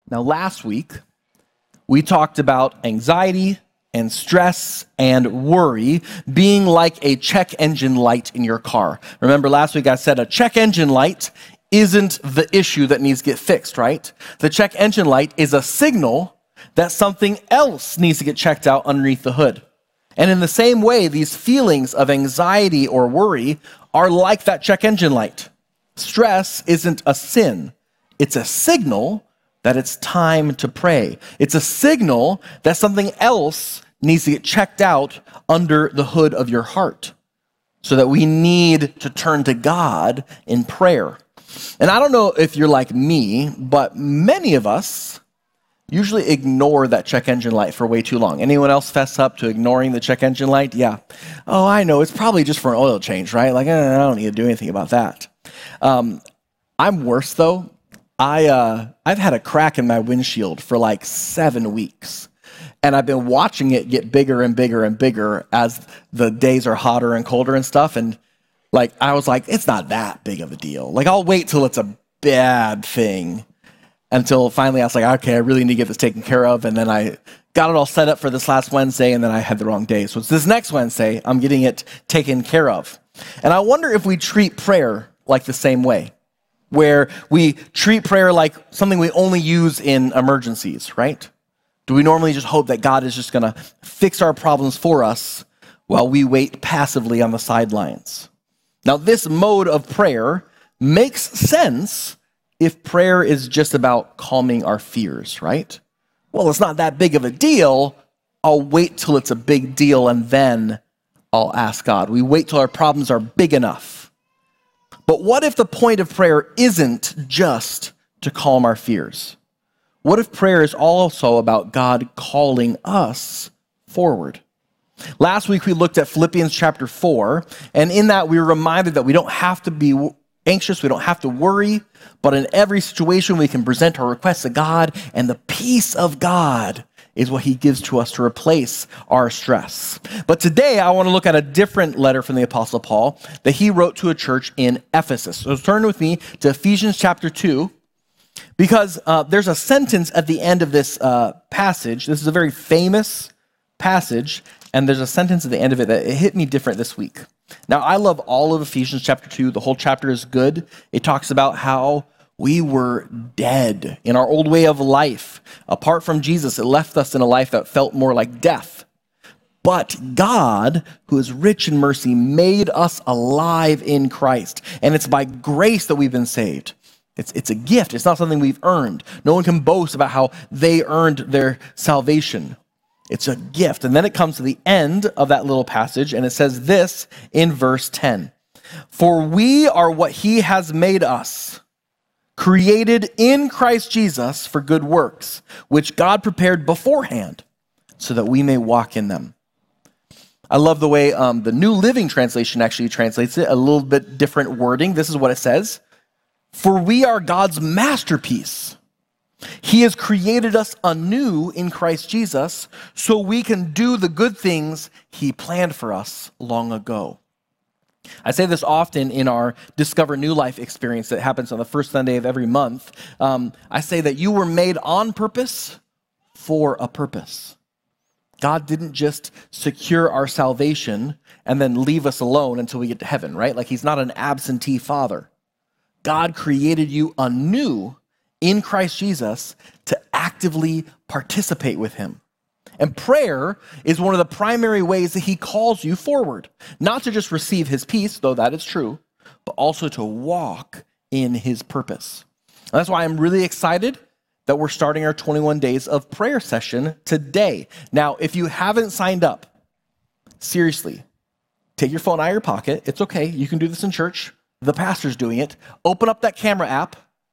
Now, last week, we talked about anxiety and stress and worry being like a check engine light in your car. Remember last week I said a check engine light isn't the issue that needs to get fixed, right? The check engine light is a signal that something else needs to get checked out underneath the hood. And in the same way, these feelings of anxiety or worry are like that check engine light. Stress isn't a sin. It's a signal that it's time to pray. It's a signal that something else needs to get checked out under the hood of your heart, so that we need to turn to God in prayer. And I don't know if you're like me, but many of us usually ignore that check engine light for way too long. Anyone else fess up to ignoring the check engine light? Yeah. Oh, I know. It's probably just for an oil change, right? Like, I don't need to do anything about that. I'm worse, though. I've had a crack in my windshield for like 7 weeks. And I've been watching it get bigger and bigger and bigger as the days are hotter and colder and stuff. And like, I was like, it's not that big of a deal. Like, I'll wait till it's a bad thing, until finally I was like, okay, I really need to get this taken care of. And then I got it all set up for this last Wednesday, and then I had the wrong day. So it's this next Wednesday, I'm getting it taken care of. And I wonder if we treat prayer like the same way, where we treat prayer like something we only use in emergencies, right? Do we normally just hope that God is just going to fix our problems for us while we wait passively on the sidelines? Now, this mode of prayer makes sense if prayer is just about calming our fears, right? Well, it's not that big of a deal. I'll wait till it's a big deal, and then I'll ask God. We wait till our problems are big enough. But what if the point of prayer isn't just to calm our fears? What if prayer is also about God calling us forward? Last week we looked at Philippians chapter 4, and in that we were reminded that we don't have to be anxious, we don't have to worry, but in every situation we can present our requests to God, and the peace of God is what he gives to us to replace our stress. But today I want to look at a different letter from the Apostle Paul that he wrote to a church in Ephesus. So turn with me to Ephesians chapter 2, because there's a sentence at the end of this passage. This is a very famous passage, and there's a sentence at the end of it that it hit me different this week. Now, I love all of Ephesians chapter 2. The whole chapter is good. It talks about how we were dead in our old way of life. Apart from Jesus, it left us in a life that felt more like death. But God, who is rich in mercy, made us alive in Christ. And it's by grace that we've been saved. It's a gift. It's not something we've earned. No one can boast about how they earned their salvation. It's a gift. And then it comes to the end of that little passage, and it says this in verse 10. For we are what he has made us, created in Christ Jesus for good works, which God prepared beforehand so that we may walk in them. I love the way the New Living Translation actually translates it, a little bit different wording. This is what it says. For we are God's masterpiece. He has created us anew in Christ Jesus so we can do the good things he planned for us long ago. I say this often in our Discover New Life experience that happens on the first Sunday of every month. I say that you were made on purpose for a purpose. God didn't just secure our salvation and then leave us alone until we get to heaven, right? Like he's not an absentee father. God created you anew in Christ Jesus to actively participate with him. And prayer is one of the primary ways that he calls you forward, not to just receive his peace, though that is true, but also to walk in his purpose. And that's why I'm really excited that we're starting our 21 days of prayer session today. Now, if you haven't signed up, seriously, take your phone out of your pocket. It's okay. You can do this in church. The pastor's doing it. Open up that camera app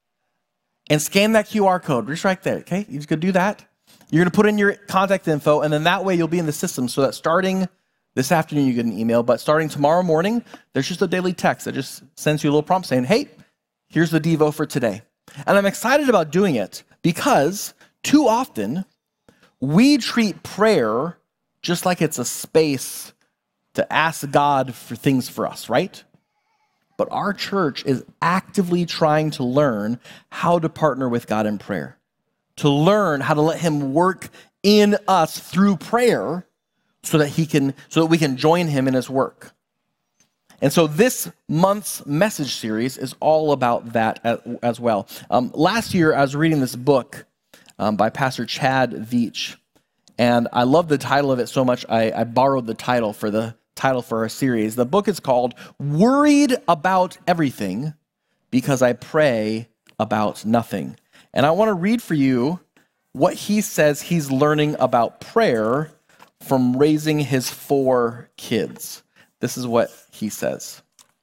and scan that QR code just right there, okay? You just go do that. You're going to put in your contact info, and then that way you'll be in the system so that starting this afternoon you get an email, but starting tomorrow morning, there's just a daily text that just sends you a little prompt saying, hey, here's the Devo for today. And I'm excited about doing it because too often we treat prayer just like it's a space to ask God for things for us, right? But our church is actively trying to learn how to partner with God in prayer. to learn how to let him work in us through prayer so that we can join him in his work. And so this month's message series is all about that as well. Last year, I was reading this book by Pastor Chad Veach, and I love the title of it so much, I borrowed the title for our series. The book is called Worried About Everything Because I Pray About Nothing. And I want to read for you what he says he's learning about prayer from raising his 4 kids. This is what he says.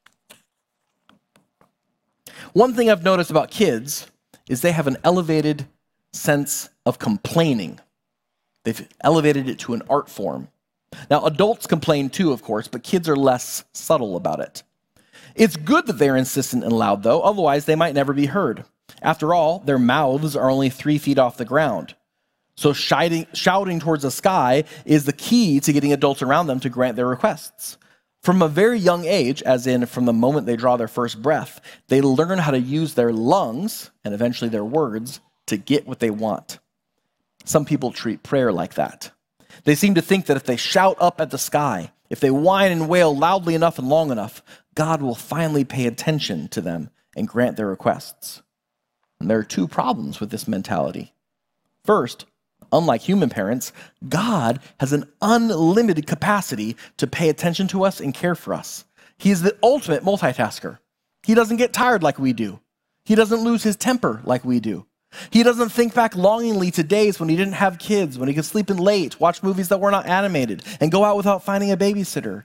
One thing I've noticed about kids is they have an elevated sense of complaining. They've elevated it to an art form. Now, adults complain too, of course, but kids are less subtle about it. It's good that they're insistent and loud, though, otherwise they might never be heard. After all, their mouths are only 3 feet off the ground. So shouting towards the sky is the key to getting adults around them to grant their requests. From a very young age, as in from the moment they draw their first breath, they learn how to use their lungs, and eventually their words, to get what they want. Some people treat prayer like that. They seem to think that if they shout up at the sky, if they whine and wail loudly enough and long enough, God will finally pay attention to them and grant their requests. And there are 2 problems with this mentality. First, unlike human parents, God has an unlimited capacity to pay attention to us and care for us. He is the ultimate multitasker. He doesn't get tired like we do. He doesn't lose his temper like we do. He doesn't think back longingly to days when he didn't have kids, when he could sleep in late, watch movies that were not animated, and go out without finding a babysitter.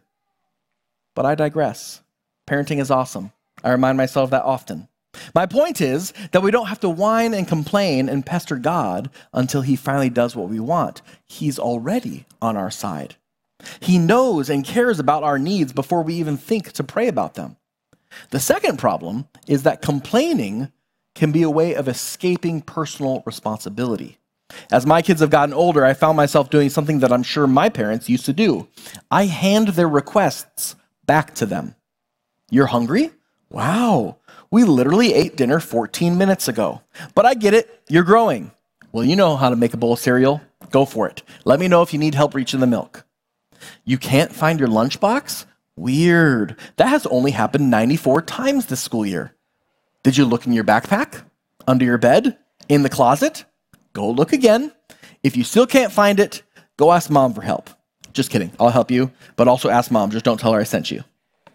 But I digress. Parenting is awesome. I remind myself of that often. My point is that we don't have to whine and complain and pester God until he finally does what we want. He's already on our side. He knows and cares about our needs before we even think to pray about them. The second problem is that complaining can be a way of escaping personal responsibility. As my kids have gotten older, I found myself doing something that I'm sure my parents used to do. I hand their requests back to them. You're hungry? Wow. We literally ate dinner 14 minutes ago. But I get it. You're growing. Well, you know how to make a bowl of cereal. Go for it. Let me know if you need help reaching the milk. You can't find your lunchbox? Weird. That has only happened 94 times this school year. Did you look in your backpack? Under your bed? In the closet? Go look again. If you still can't find it, go ask mom for help. Just kidding. I'll help you, but also ask mom. Just don't tell her I sent you.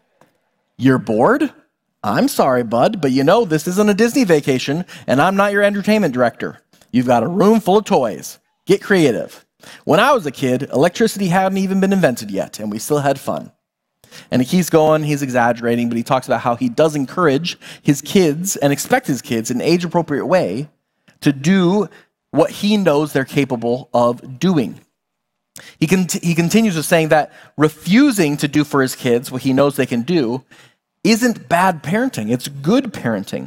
You're bored? I'm sorry, bud, but you know this isn't a Disney vacation, and I'm not your entertainment director. You've got a room full of toys. Get creative. When I was a kid, electricity hadn't even been invented yet, and we still had fun. And he keeps going, he's exaggerating, but he talks about how he does encourage his kids and expect his kids in an age-appropriate way to do what he knows they're capable of doing. He continues with saying that refusing to do for his kids what he knows they can do isn't bad parenting, it's good parenting.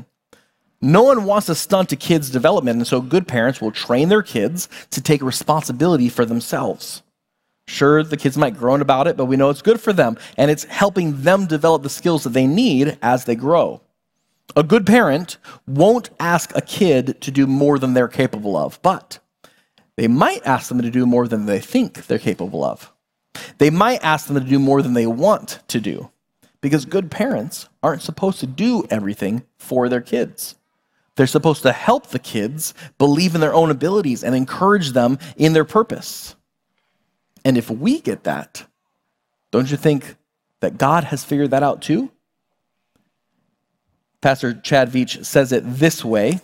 No one wants to stunt a kid's development, and so good parents will train their kids to take responsibility for themselves. Sure, the kids might groan about it, but we know it's good for them, and it's helping them develop the skills that they need as they grow. A good parent won't ask a kid to do more than they're capable of, but they might ask them to do more than they think they're capable of. They might ask them to do more than they want to do, because good parents aren't supposed to do everything for their kids. They're supposed to help the kids believe in their own abilities and encourage them in their purpose. And if we get that, don't you think that God has figured that out too? Pastor Chad Veach says it this way.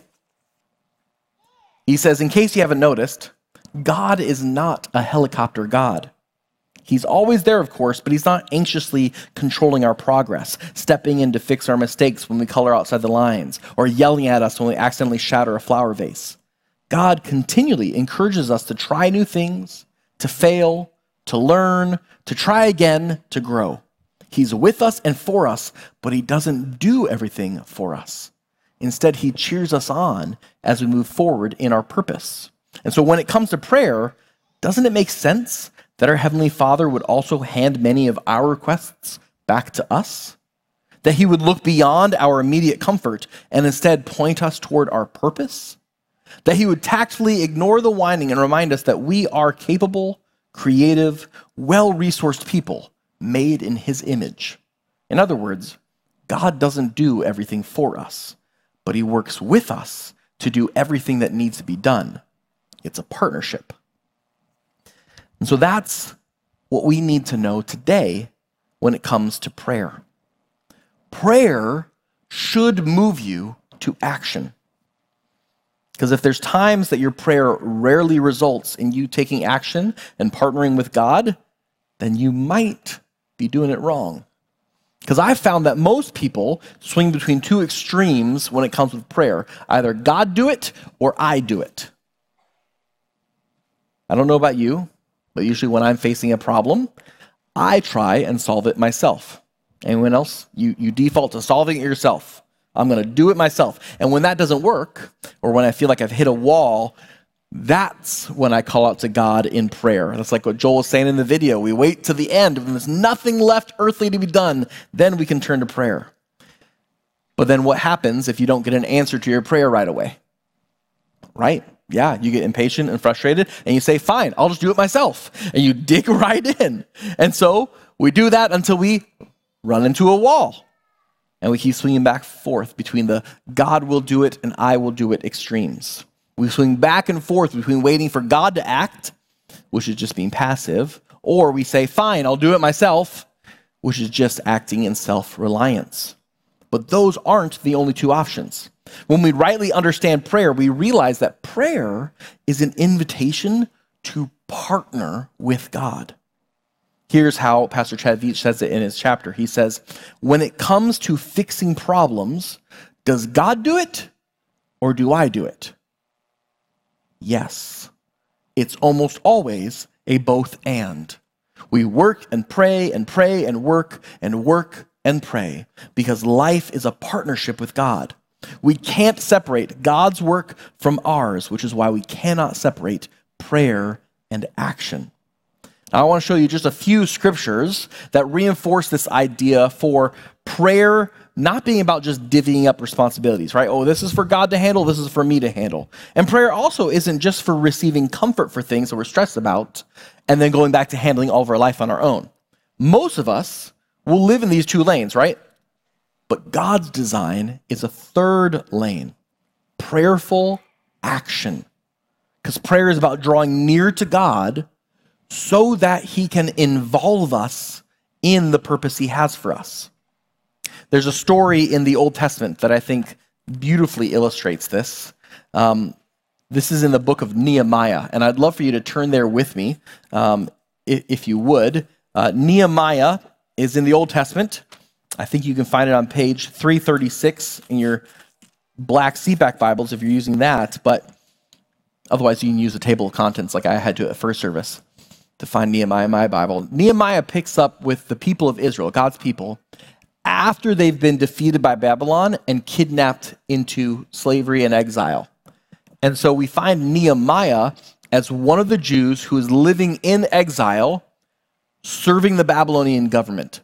He says, in case you haven't noticed, God is not a helicopter God. He's always there, of course, but he's not anxiously controlling our progress, stepping in to fix our mistakes when we color outside the lines, or yelling at us when we accidentally shatter a flower vase. God continually encourages us to try new things, to fail, to learn, to try again, to grow. He's with us and for us, but he doesn't do everything for us. Instead, he cheers us on as we move forward in our purpose. And so when it comes to prayer, doesn't it make sense that our Heavenly Father would also hand many of our requests back to us? That he would look beyond our immediate comfort and instead point us toward our purpose? that he would tactfully ignore the whining and remind us that we are capable, creative, well-resourced people made in his image. In other words, God doesn't do everything for us, but he works with us to do everything that needs to be done. It's a partnership. And so that's what we need to know today when it comes to prayer. Prayer should move you to action. Because if there's times that your prayer rarely results in you taking action and partnering with God, then you might be doing it wrong. Because I've found that most people swing between two extremes when it comes with prayer. Either God do it or I do it. I don't know about you, but usually when I'm facing a problem, I try and solve it myself. Anyone else? You default to solving it yourself. I'm going to do it myself. And when that doesn't work, or when I feel like I've hit a wall, that's when I call out to God in prayer. That's like what Joel was saying in the video. We wait to the end. When there's nothing left earthly to be done, then we can turn to prayer. But then what happens if you don't get an answer to your prayer right away? Right? Yeah, you get impatient and frustrated, and you say, fine, I'll just do it myself. And you dig right in. And so we do that until we run into a wall. And we keep swinging back and forth between the God will do it and I will do it extremes. We swing back and forth between waiting for God to act, which is just being passive, or we say, fine, I'll do it myself, which is just acting in self-reliance. But those aren't the only two options. When we rightly understand prayer, we realize that prayer is an invitation to partner with God. Here's how Pastor Chad Veach says it in his chapter. He says, when it comes to fixing problems, does God do it or do I do it? Yes. It's almost always a both and. We work and pray and pray and work and work and pray because life is a partnership with God. We can't separate God's work from ours, which is why we cannot separate prayer and action. Now, I want to show you just a few scriptures that reinforce this idea for prayer not being about just divvying up responsibilities, right? Oh, this is for God to handle, this is for me to handle. And prayer also isn't just for receiving comfort for things that we're stressed about and then going back to handling all of our life on our own. Most of us will live in these two lanes, right? But God's design is a third lane, prayerful action. Because prayer is about drawing near to God so that he can involve us in the purpose he has for us. There's a story in the Old Testament that I think beautifully illustrates this. This is in the book of Nehemiah, and I'd love for you to turn there with me, if you would. Nehemiah is in the Old Testament. I think you can find it on page 336 in your black seatback Bibles if you're using that, but otherwise you can use the table of contents like I had to at first service to find Nehemiah in my Bible. Nehemiah picks up with the people of Israel, God's people, after they've been defeated by Babylon and kidnapped into slavery and exile. And so we find Nehemiah as one of the Jews who is living in exile, serving the Babylonian government.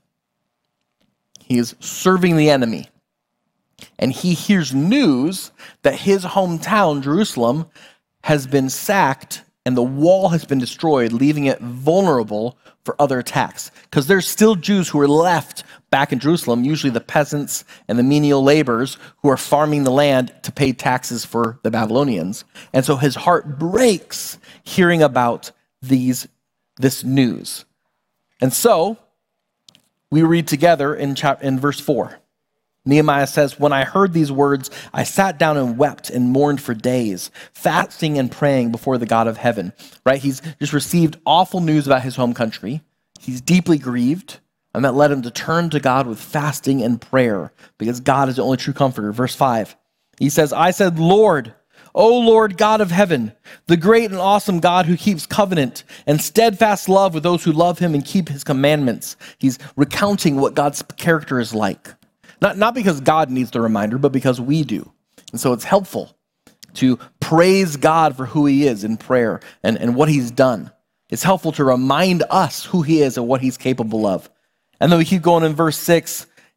He is serving the enemy. And he hears news that his hometown, Jerusalem, has been sacked and the wall has been destroyed, leaving it vulnerable for other attacks. Because there's still Jews who are left back in Jerusalem, usually the peasants and the menial laborers who are farming the land to pay taxes for the Babylonians. And so his heart breaks hearing about this news. And so we read together in verse 4. Nehemiah says, when I heard these words, I sat down and wept and mourned for days, fasting and praying before the God of heaven. Right? He's just received awful news about his home country. He's deeply grieved, and that led him to turn to God with fasting and prayer, because God is the only true comforter. Verse 5, he says, I said, Lord, O Lord God of heaven, the great and awesome God who keeps covenant and steadfast love with those who love him and keep his commandments. He's recounting what God's character is like. Not because God needs the reminder, but because we do. And so it's helpful to praise God for who he is in prayer and what he's done. It's helpful to remind us who he is and what he's capable of. And then we keep going in verse 6.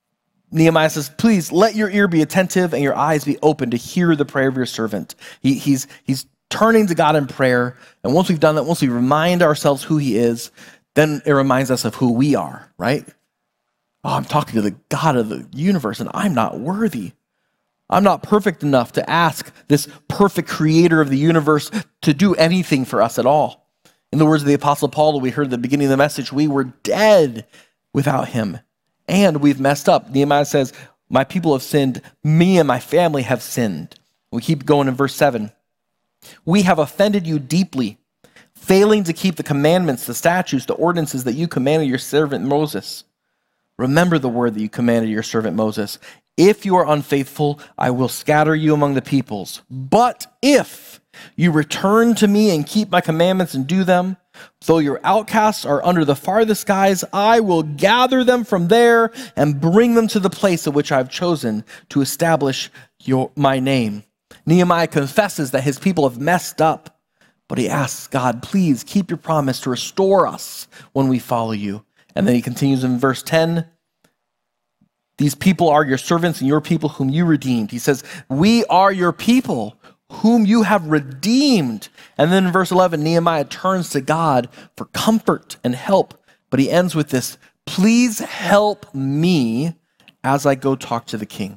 Nehemiah says, please let your ear be attentive and your eyes be open to hear the prayer of your servant. He's turning to God in prayer. And once we've done that, once we remind ourselves who he is, then it reminds us of who we are, right? Oh, I'm talking to the God of the universe and I'm not worthy. I'm not perfect enough to ask this perfect creator of the universe to do anything for us at all. In the words of the Apostle Paul that we heard at the beginning of the message, we were dead without him and we've messed up. Nehemiah says, my people have sinned, me and my family have sinned. We keep going in verse 7. We have offended you deeply, failing to keep the commandments, the statutes, the ordinances that you commanded your servant Moses. Remember the word that you commanded your servant Moses. If you are unfaithful, I will scatter you among the peoples. But if you return to me and keep my commandments and do them, though your outcasts are under the farthest skies, I will gather them from there and bring them to the place at which I have chosen to establish my name. Nehemiah confesses that his people have messed up, but he asks God, please keep your promise to restore us when we follow you. And then he continues in verse 10, these people are your servants and your people whom you redeemed. He says, we are your people whom you have redeemed. And then in verse 11, Nehemiah turns to God for comfort and help, but he ends with this, please help me as I go talk to the king.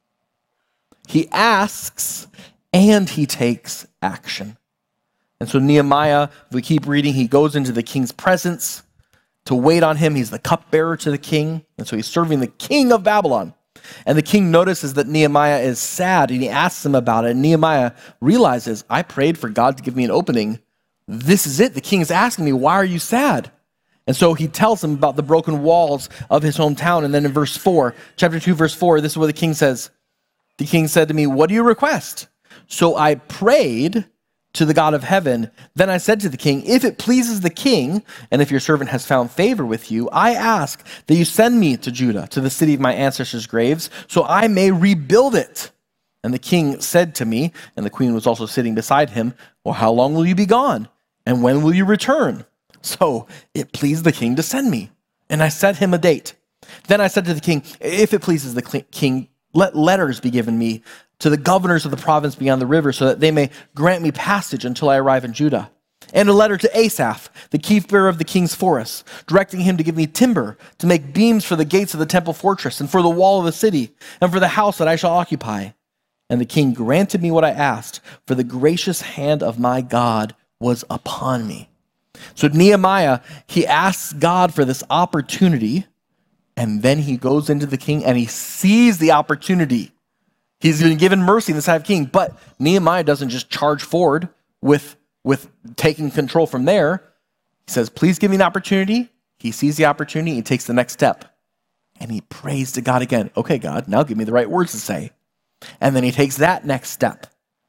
He asks and he takes action. And so Nehemiah, if we keep reading, he goes into the king's presence to wait on him. He's the cupbearer to the king. And so he's serving the king of Babylon. And the king notices that Nehemiah is sad and he asks him about it. And Nehemiah realizes, I prayed for God to give me an opening. This is it. The king is asking me, why are you sad? And so he tells him about the broken walls of his hometown. And then in verse 4, chapter 2, verse 4, this is what the king says. The king said to me, what do you request? So I prayed to the God of heaven. Then I said to the king, if it pleases the king, and if your servant has found favor with you, I ask that you send me to Judah, to the city of my ancestors' graves, so I may rebuild it. And the king said to me, and the queen was also sitting beside him, well, how long will you be gone? And when will you return? So it pleased the king to send me. And I set him a date. Then I said to the king, if it pleases the king, let letters be given me to the governors of the province beyond the river so that they may grant me passage until I arrive in Judah. And a letter to Asaph, the keeper of the king's forest, directing him to give me timber to make beams for the gates of the temple fortress and for the wall of the city and for the house that I shall occupy. And the king granted me what I asked, for the gracious hand of my God was upon me. So Nehemiah, he asks God for this opportunity, and then he goes into the king and he sees the opportunity. He's been given mercy in the sight of the king, but Nehemiah doesn't just charge forward with taking control from there. He says, please give me an opportunity. He sees the opportunity, he takes the next step. And he prays to God again. Okay, God, now give me the right words to say. And then he takes that next step.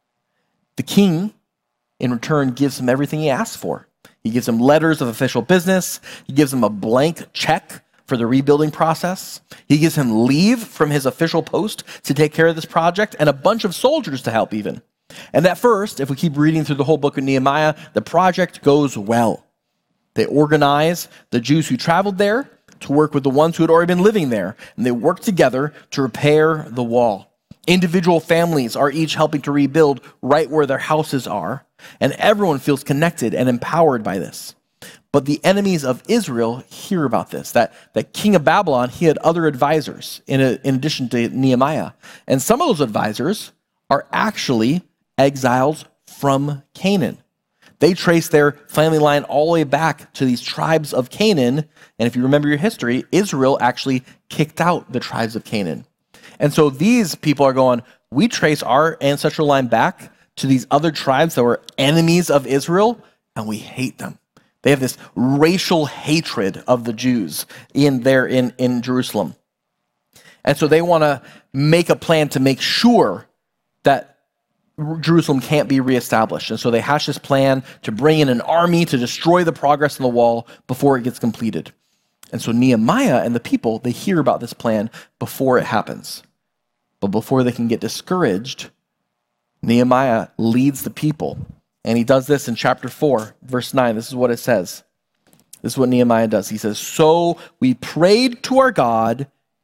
The king, in return, gives him everything he asks for. He gives him letters of official business. He gives him a blank check for the rebuilding process. He gives him leave from his official post to take care of this project and a bunch of soldiers to help even. And at first, if we keep reading through the whole book of Nehemiah, the project goes well. They organize the Jews who traveled there to work with the ones who had already been living there, and they work together to repair the wall. Individual families are each helping to rebuild right where their houses are, and everyone feels connected and empowered by this. But the enemies of Israel hear about this, that king of Babylon, he had other advisors in addition to Nehemiah. And some of those advisors are actually exiles from Canaan. They trace their family line all the way back to these tribes of Canaan. And if you remember your history, Israel actually kicked out the tribes of Canaan. And so these people are going, we trace our ancestral line back to these other tribes that were enemies of Israel, and we hate them. They have this racial hatred of the Jews in Jerusalem. And so they want to make a plan to make sure that Jerusalem can't be reestablished. And so they hash this plan to bring in an army to destroy the progress on the wall before it gets completed. And so Nehemiah and the people, they hear about this plan before it happens. But before they can get discouraged, Nehemiah leads the people. And he does this in chapter 4, verse 9. This is what it says. This is what Nehemiah does. He says, so we prayed to our God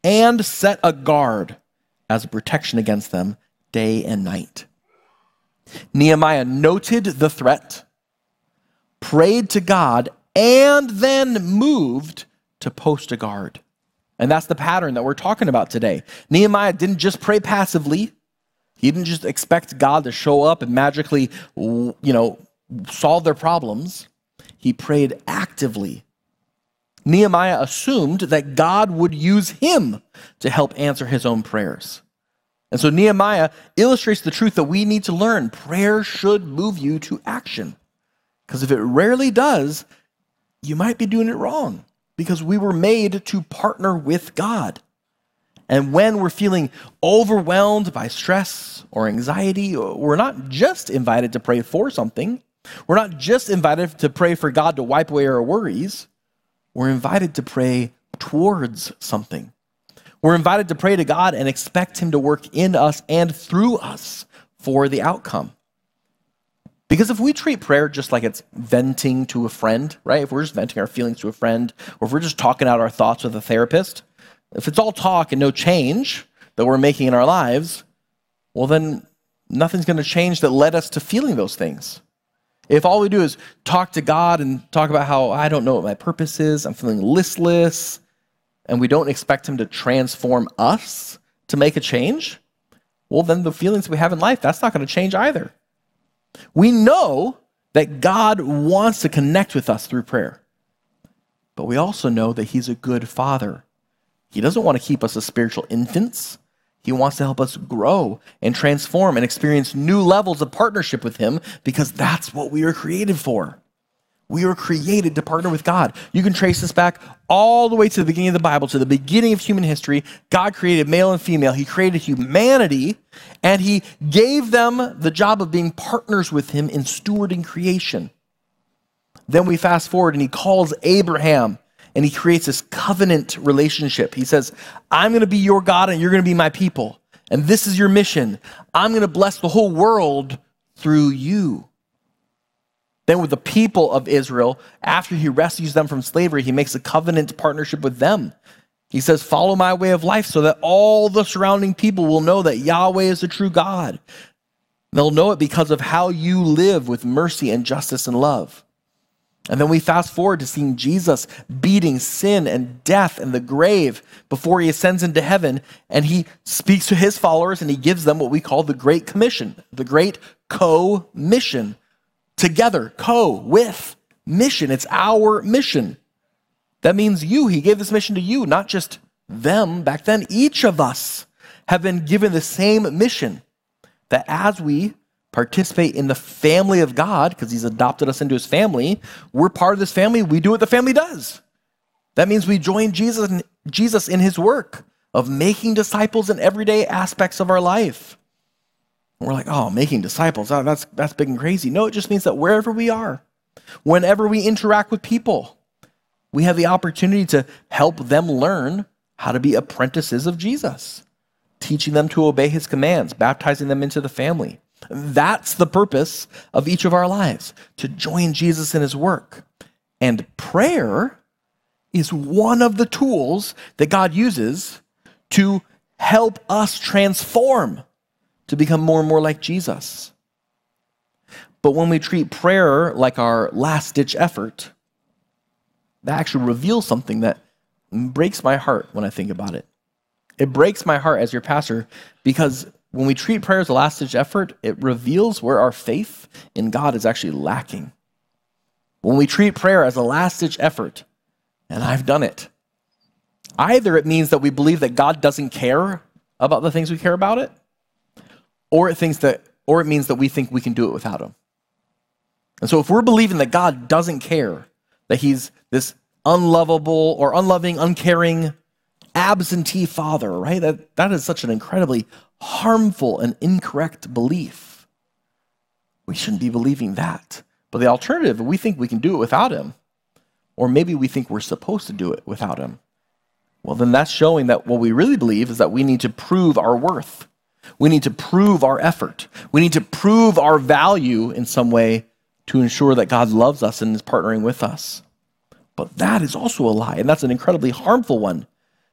and set a guard as a protection against them day and night. Nehemiah noted the threat, prayed to God, and then moved to post a guard. And that's the pattern that we're talking about today. Nehemiah didn't just pray passively. He didn't just expect God to show up and magically, solve their problems. He prayed actively. Nehemiah assumed that God would use him to help answer his own prayers. And so Nehemiah illustrates the truth that we need to learn. Prayer should move you to action. Because if it rarely does, you might be doing it wrong. Because we were made to partner with God. And when we're feeling overwhelmed by stress or anxiety, we're not just invited to pray for something. We're not just invited to pray for God to wipe away our worries. We're invited to pray towards something. We're invited to pray to God and expect him to work in us and through us for the outcome. Because if we treat prayer just like it's venting to a friend, right? If we're just venting our feelings to a friend, or if we're just talking out our thoughts with a therapist, if it's all talk and no change that we're making in our lives, well then nothing's going to change that led us to feeling those things. If all we do is talk to God and talk about how I don't know what my purpose is, I'm feeling listless, and we don't expect him to transform us to make a change, well then the feelings we have in life, that's not going to change either. We know that God wants to connect with us through prayer, but we also know that he's a good father. He doesn't want to keep us as spiritual infants. He wants to help us grow and transform and experience new levels of partnership with him because that's what we are created for. We were created to partner with God. You can trace this back all the way to the beginning of the Bible, to the beginning of human history. God created male and female. He created humanity, and he gave them the job of being partners with him in stewarding creation. Then we fast forward, and he calls Abraham, and he creates this covenant relationship. He says, I'm going to be your God, and you're going to be my people. And this is your mission. I'm going to bless the whole world through you. Then with the people of Israel, after he rescues them from slavery, he makes a covenant partnership with them. He says, follow my way of life so that all the surrounding people will know that Yahweh is the true God. They'll know it because of how you live with mercy and justice and love. And then we fast forward to seeing Jesus beating sin and death and the grave before he ascends into heaven. And he speaks to his followers and he gives them what we call the Great Commission, the Great Co-Mission. Together, with mission. It's our mission. That means you. He gave this mission to you, not just them back then. Each of us have been given the same mission, that as we participate in the family of God, because he's adopted us into his family, we're part of this family. We do what the family does. That means we join Jesus in his work of making disciples in everyday aspects of our life. We're like, oh, making disciples, that's big and crazy. No, it just means that wherever we are, whenever we interact with people, we have the opportunity to help them learn how to be apprentices of Jesus, teaching them to obey his commands, baptizing them into the family. That's the purpose of each of our lives, to join Jesus in his work. And prayer is one of the tools that God uses to help us transform, to become more and more like Jesus. But when we treat prayer like our last-ditch effort, that actually reveals something that breaks my heart when I think about it. It breaks my heart as your pastor because when we treat prayer as a last-ditch effort, it reveals where our faith in God is actually lacking. When we treat prayer as a last-ditch effort, and I've done it, either it means that we believe that God doesn't care about the things we care about it, or it means that we think we can do it without him. And so if we're believing that God doesn't care, that he's this unlovable or unloving, uncaring, absentee father, right? That is such an incredibly harmful and incorrect belief. We shouldn't be believing that. But the alternative, we think we can do it without him, or maybe we think we're supposed to do it without him. Well, then that's showing that what we really believe is that we need to prove our worth. We need to prove our effort. We need to prove our value in some way to ensure that God loves us and is partnering with us. But that is also a lie, and that's an incredibly harmful one,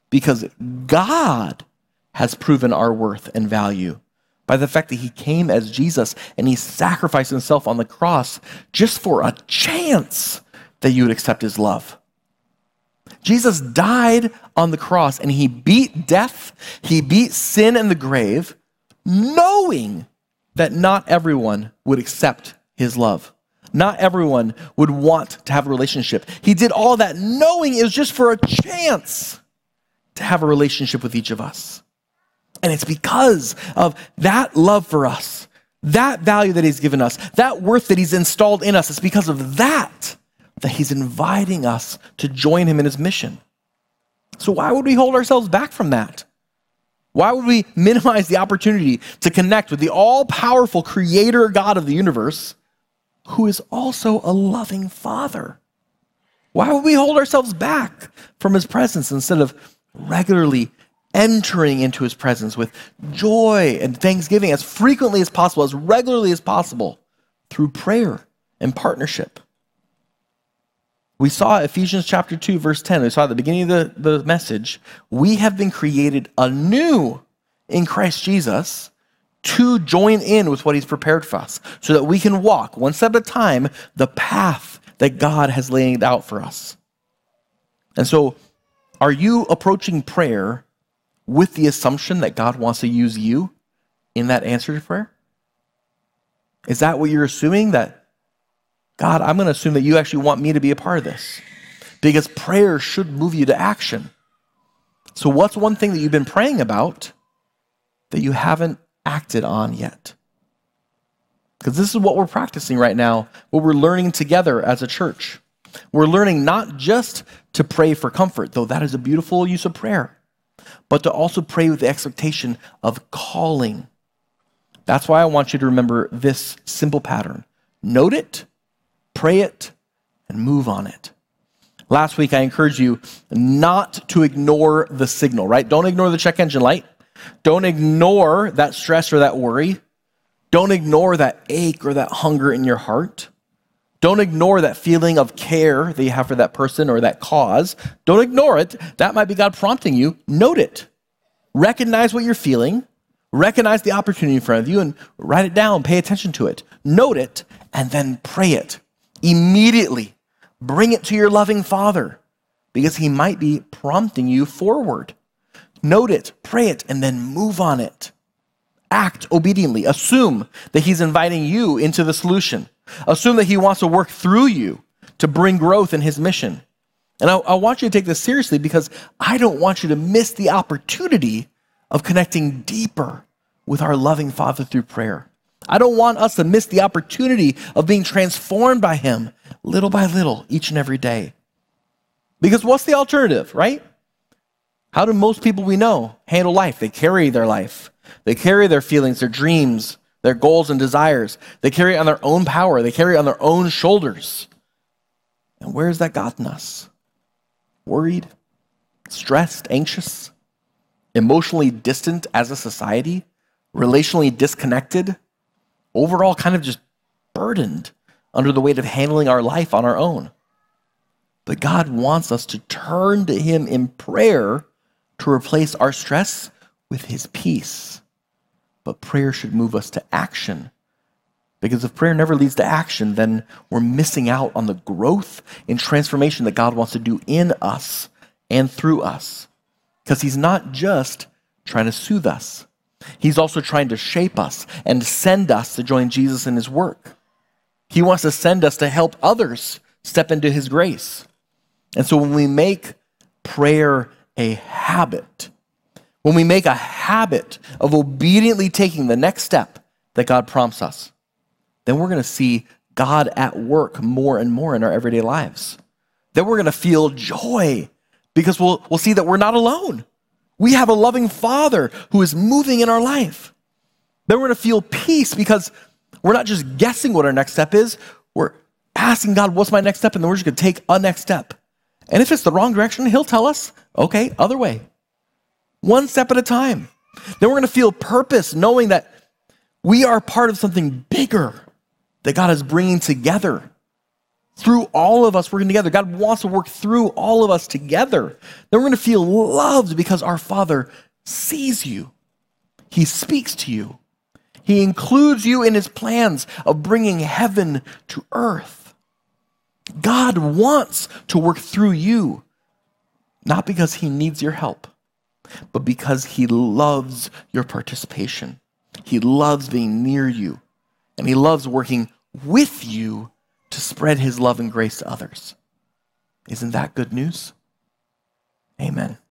because God has proven our worth and value by the fact that he came as Jesus and he sacrificed himself on the cross just for a chance that you would accept his love. Jesus died on the cross and he beat death, he beat sin and the grave, knowing that not everyone would accept his love. Not everyone would want to have a relationship. He did all that knowing it was just for a chance to have a relationship with each of us. And it's because of that love for us, that value that he's given us, that worth that he's installed in us. It's because of that he's inviting us to join him in his mission. So why would we hold ourselves back from that? Why would we minimize the opportunity to connect with the all-powerful creator God of the universe, who is also a loving Father? Why would we hold ourselves back from his presence instead of regularly entering into his presence with joy and thanksgiving as frequently as possible, as regularly as possible, through prayer and partnership? We saw Ephesians chapter 2, verse 10. We saw at the beginning of the message, we have been created anew in Christ Jesus to join in with what he's prepared for us so that we can walk one step at a time the path that God has laid out for us. And so, are you approaching prayer with the assumption that God wants to use you in that answer to prayer? Is that what you're assuming? That, God, I'm going to assume that you actually want me to be a part of this, because prayer should move you to action. So what's one thing that you've been praying about that you haven't acted on yet? Because this is what we're practicing right now, what we're learning together as a church. We're learning not just to pray for comfort, though that is a beautiful use of prayer, but to also pray with the expectation of calling. That's why I want you to remember this simple pattern. Note it, pray it, and move on it. Last week, I encouraged you not to ignore the signal, right? Don't ignore the check engine light. Don't ignore that stress or that worry. Don't ignore that ache or that hunger in your heart. Don't ignore that feeling of care that you have for that person or that cause. Don't ignore it. That might be God prompting you. Note it. Recognize what you're feeling. Recognize the opportunity in front of you and write it down. Pay attention to it. Note it, and then pray it. Immediately bring it to your loving Father, because he might be prompting you forward. Note it, pray it, and then move on it. Act obediently. Assume that he's inviting you into the solution. Assume that he wants to work through you to bring growth in his mission. And I want you to take this seriously, because I don't want you to miss the opportunity of connecting deeper with our loving Father through prayer. I don't want us to miss the opportunity of being transformed by him little by little each and every day. Because what's the alternative, right? How do most people we know handle life? They carry their life. They carry their feelings, their dreams, their goals and desires. They carry it on their own power. They carry it on their own shoulders. And where has that gotten us? Worried, stressed, anxious, emotionally distant as a society, relationally disconnected, overall kind of just burdened under the weight of handling our life on our own. But God wants us to turn to him in prayer to replace our stress with his peace. But prayer should move us to action. Because if prayer never leads to action, then we're missing out on the growth and transformation that God wants to do in us and through us. Because he's not just trying to soothe us. He's also trying to shape us and send us to join Jesus in his work. He wants to send us to help others step into his grace. And so when we make prayer a habit, when we make a habit of obediently taking the next step that God prompts us, then we're going to see God at work more and more in our everyday lives. Then we're going to feel joy, because we'll see that we're not alone. We have a loving Father who is moving in our life. Then we're going to feel peace, because we're not just guessing what our next step is. We're asking God, what's my next step? And then we're just going to take a next step. And if it's the wrong direction, he'll tell us, okay, other way. One step at a time. Then we're going to feel purpose, knowing that we are part of something bigger that God is bringing together through all of us working together. God wants to work through all of us together. Then we're going to feel loved because our Father sees you. He speaks to you. He includes you in his plans of bringing heaven to earth. God wants to work through you, not because he needs your help, but because he loves your participation. He loves being near you, and he loves working with you to spread his love and grace to others. Isn't that good news? Amen.